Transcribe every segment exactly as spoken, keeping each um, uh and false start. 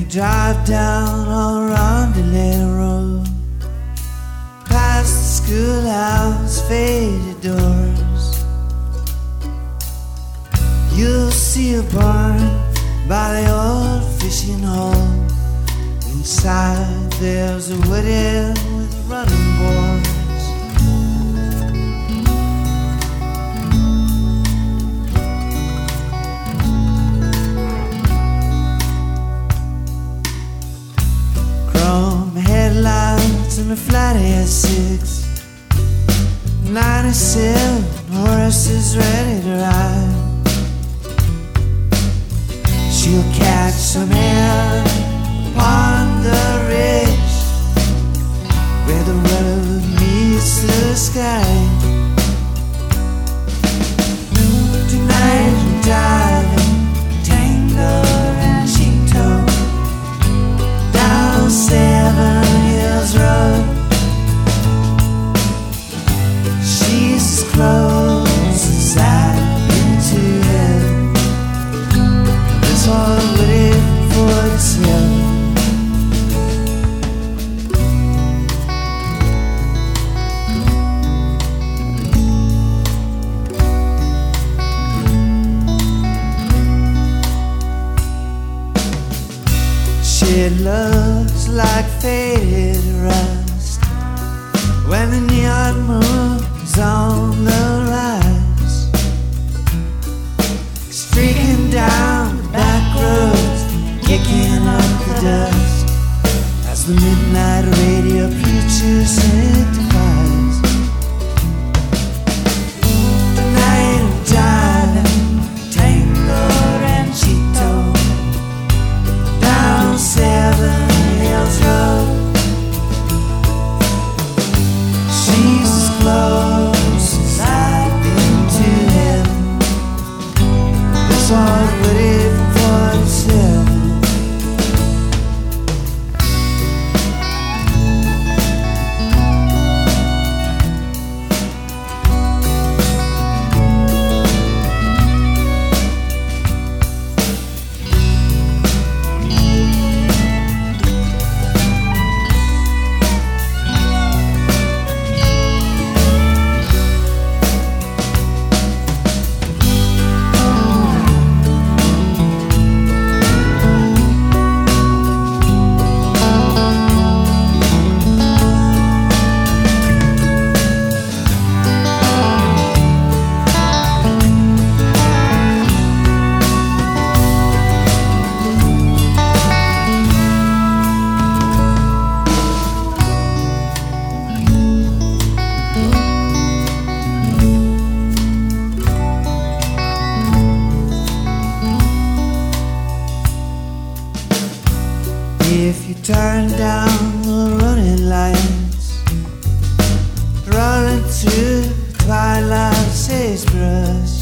drive down on Rondelet Road, past the schoolhouse faded doors. You'll see a barn by the old fishing hole. Inside there's a wood inn with running boards. Chrome headlights and a flat S six, ninety-seven horses ready to ride. She'll catch some air upon the ridge where the road meets the sky. Tonight I'm driving Tango Ranchito down Seven Hills Road. She's as close as I've been to heaven. This one waited for itself. It looks like faded rust when the neon moon's on the rise, streaking down the back roads, kicking up the dust as the midnight radio preacher sanctifies. Tonight I'm driving Tango Ranchito down Seven Hills Road. She's as close as I've been to heaven. This one's waiting for itself. If you turn down the running lights, rolling through twilight sagebrush,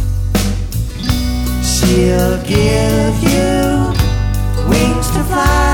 she'll give you wings to fly.